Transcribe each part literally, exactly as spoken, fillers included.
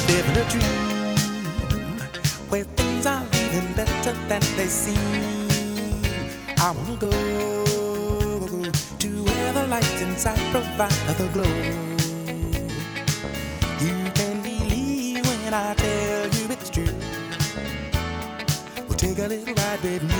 living a dream where things are even better than they seem. I wanna go to where the lights inside provide the glow. You can believe when I tell you it's true. We'll take a little ride with me,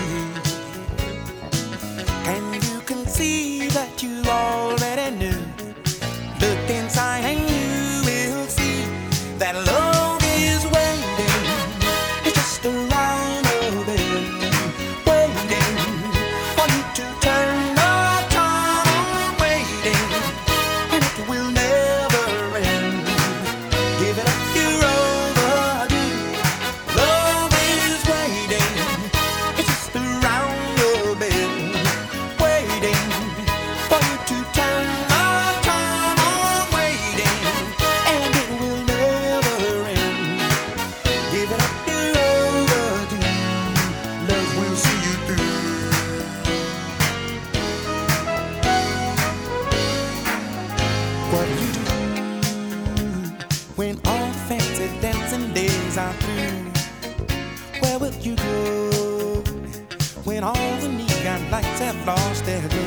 and you can see that you already knew. Look inside and you will see that love is waiting. It's just around the bend, waiting for you to turn the time, waiting, and it will never end. Give it up, you're overdue. Love is waiting. It's just around the bend, waiting for you to turn the time on, waiting, and it will never end. Give it up, you're overdue. Love will see you through. What will you do when all fancy dancing days are through? Where will you go when all the neon lights have lost their glow?